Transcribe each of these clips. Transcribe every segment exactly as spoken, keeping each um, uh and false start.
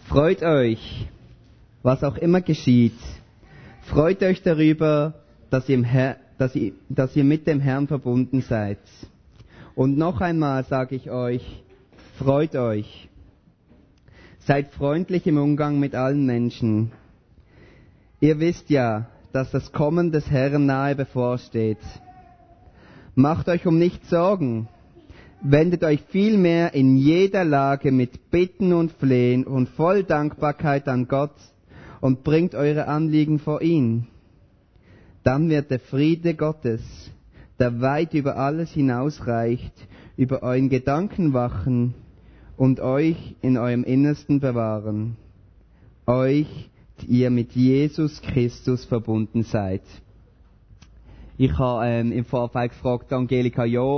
Freut euch, was auch immer geschieht. Freut euch darüber, dass ihr, im Herr, dass ihr, dass ihr mit dem Herrn verbunden seid. Und noch einmal sage ich euch, freut euch. Seid freundlich im Umgang mit allen Menschen. Ihr wisst ja, dass das Kommen des Herrn nahe bevorsteht. Macht euch um nichts Sorgen. Wendet euch vielmehr in jeder Lage mit Bitten und Flehen und voll Dankbarkeit an Gott und bringt eure Anliegen vor ihn. Dann wird der Friede Gottes, der weit über alles hinausreicht, über euren Gedanken wachen und euch in eurem Innersten bewahren. Euch, die ihr mit Jesus Christus verbunden seid. Ich habe ähm, im Vorfeld gefragt, Angelika, ja,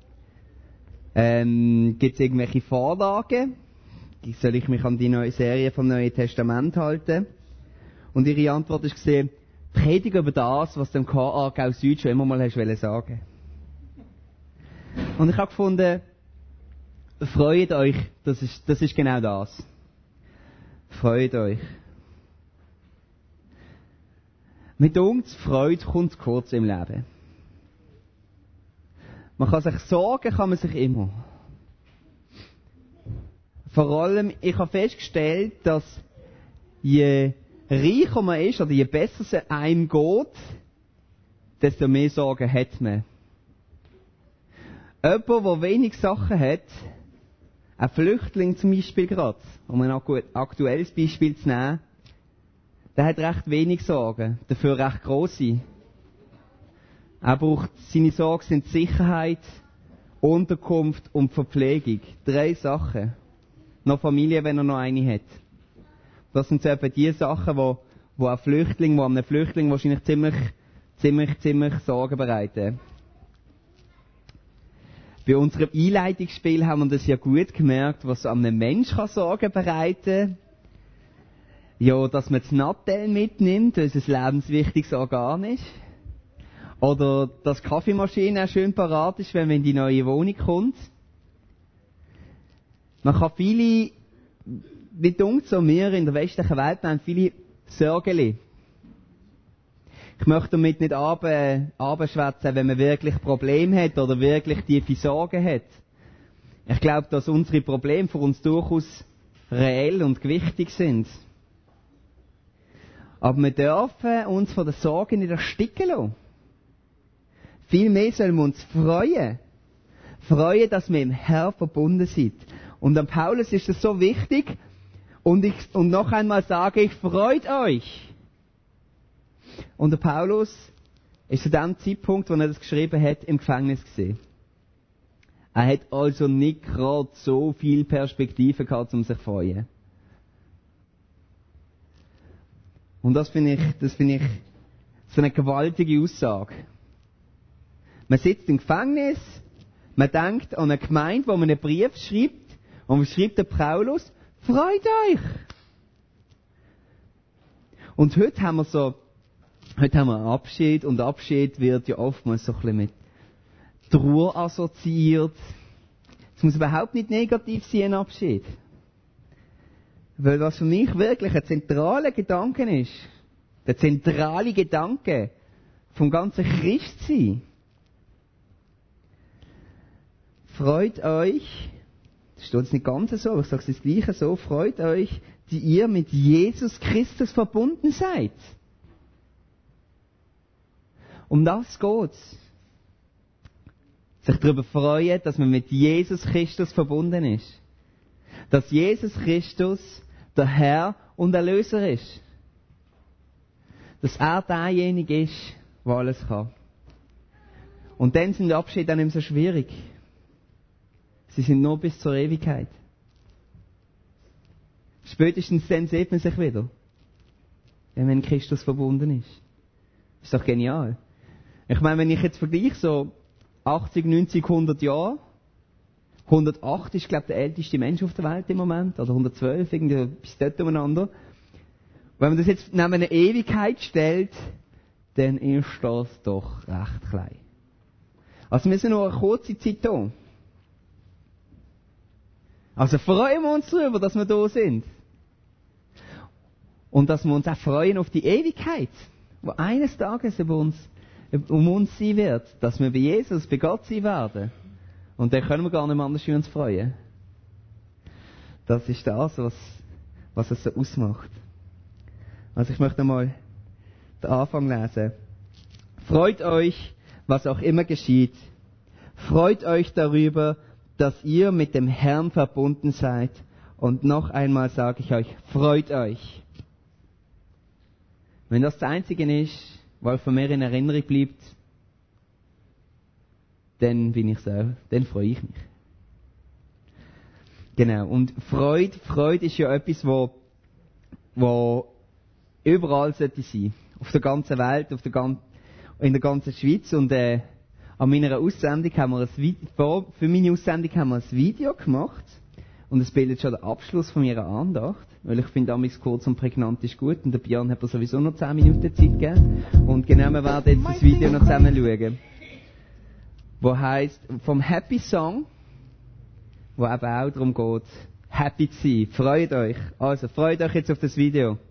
ähm, gibt es irgendwelche Vorlagen? Soll ich mich an die neue Serie vom Neuen Testament halten? Und ihre Antwort ist gesehen, predige über das, was dem K A Gau Süd schon immer mal hast wollen sagen. Und ich habe gefunden, freut euch, das ist, das ist genau das. Freut euch. Mit uns Freude kommt kurz im Leben. Man kann sich sorgen, kann man sich immer. Vor allem, ich habe festgestellt, dass je reicher man ist, oder je besser es einem geht, desto mehr Sorgen hat man. Jemand, der wenig Sachen hat, ein Flüchtling zum Beispiel gerade, um ein aktuelles Beispiel zu nehmen, der hat recht wenig Sorgen, dafür recht grosse. Er braucht, seine Sorgen sind Sicherheit, Unterkunft und Verpflegung. Drei Sachen. Noch Familie, wenn er noch eine hat. Das sind so etwa die Sachen, wo, wo ein Flüchtling, wo einem Flüchtling wahrscheinlich ziemlich, ziemlich, ziemlich Sorgen bereiten. Bei unserem Einleitungsspiel haben wir das ja gut gemerkt, was einem Mensch kann Sorgen bereiten kann. Ja, dass man das Nattel mitnimmt, weil es ein lebenswichtiges Organ ist. Oder dass die Kaffeemaschine auch schön parat ist, wenn man in die neue Wohnung kommt. Man kann viele, wie dunkt so wir in der westlichen Welt, haben viele Sorgen. Ich möchte damit nicht abschwätzen, wenn man wirklich Probleme hat oder wirklich tiefe Sorgen hat. Ich glaube, dass unsere Probleme für uns durchaus reell und gewichtig sind. Aber wir dürfen uns von den Sorgen nicht ersticken lassen. Vielmehr sollen wir uns freuen. Freuen, dass wir im Herrn verbunden sind. Und an Paulus ist das so wichtig. Und, ich, und noch einmal sage ich, freut euch. Und der Paulus ist zu dem Zeitpunkt, wo er das geschrieben hat, im Gefängnis gesehen. Er hat also nicht gerade so viel Perspektive gehabt, um sich zu freuen. Und das finde ich, das finde ich so eine gewaltige Aussage. Man sitzt im Gefängnis, man denkt an eine Gemeinde, wo man einen Brief schreibt, und man schreibt der Paulus, freut euch! Und heute haben wir so, heute haben wir einen Abschied, und Abschied wird ja oftmals so ein bisschen mit Trauer assoziiert. Es muss überhaupt nicht negativ sein, ein Abschied. Weil was für mich wirklich ein zentraler Gedanke ist, der zentrale Gedanke vom ganzen Christsein. Freut euch, das steht jetzt nicht ganz so, aber ich sage es das Gleiche so, freut euch, die ihr mit Jesus Christus verbunden seid. Um das geht's. Sich darüber freuen, dass man mit Jesus Christus verbunden ist. Dass Jesus Christus der Herr und Erlöser ist. Dass er derjenige ist, der alles kann. Und dann sind die Abschiede dann nicht mehr so schwierig. Sie sind nur bis zur Ewigkeit. Spätestens dann sieht man sich wieder. Wenn man in Christus verbunden ist. Ist doch genial. Ich meine, wenn ich jetzt vergleiche, so achtzig, neunzig, hundert Jahre, hundertacht ist, glaube ich, der älteste Mensch auf der Welt im Moment, oder hundertzwölf, irgendwie bis dort umeinander. Wenn man das jetzt neben eine Ewigkeit stellt, dann ist das doch recht klein. Also wir sind nur eine kurze Zeit da. Also freuen wir uns darüber, dass wir da sind. Und dass wir uns auch freuen auf die Ewigkeit, wo eines Tages über uns, um uns sein wird, dass wir bei Jesus, bei Gott sein werden. Und dann können wir gar nicht mehr anders für uns freuen. Das ist das, was, was es so ausmacht. Also ich möchte mal den Anfang lesen. Freut euch, was auch immer geschieht. Freut euch darüber, dass ihr mit dem Herrn verbunden seid. Und noch einmal sage ich euch, freut euch. Wenn das das Einzige ist, was von mir in Erinnerung bleibt, dann bin ich so, dann freue ich mich. Genau. Und Freude, Freude ist ja etwas, wo, wo überall sollte sein. Auf der ganzen Welt, auf der gan- in der ganzen Schweiz. Und äh, an meiner Aussendung haben wir ein Video, für meine Aussendung haben wir ein Video gemacht. Und es bildet schon den Abschluss von meiner Andacht. Weil ich finde, damals kurz und prägnant ist gut. Und der Björn hat mir sowieso noch zehn Minuten Zeit gegeben. Und genau, wir werden jetzt das Video noch zusammen schauen. Wo heisst, vom Happy Song, wo eben auch darum geht, happy zu sein. Freut euch. Also, freut euch jetzt auf das Video.